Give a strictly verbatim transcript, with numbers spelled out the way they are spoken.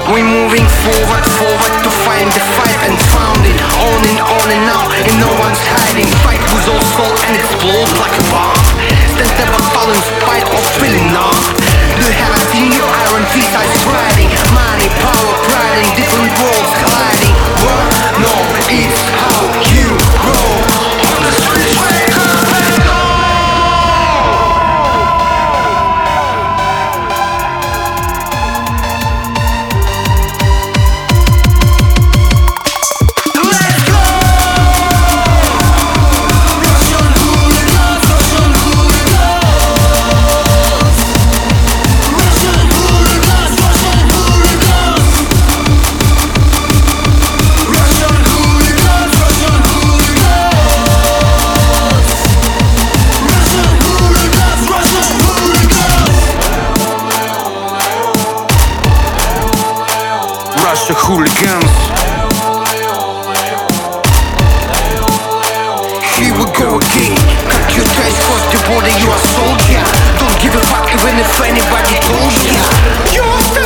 We moving forward, forward to find the fight and found it. On and on and now, and no one's hiding. Fight with all soul and explode like a bomb. Stand never fall in spite of feeling numb. The heart in your iron fist are striding. Money, power, pride in different worlds colliding. What? No, it's how you roll. On the streets, wake up and go. Russia hooligans. Here we go again. Cut your ties, cross the border, you are soldier. Don't give a fuck even if anybody told ya. You're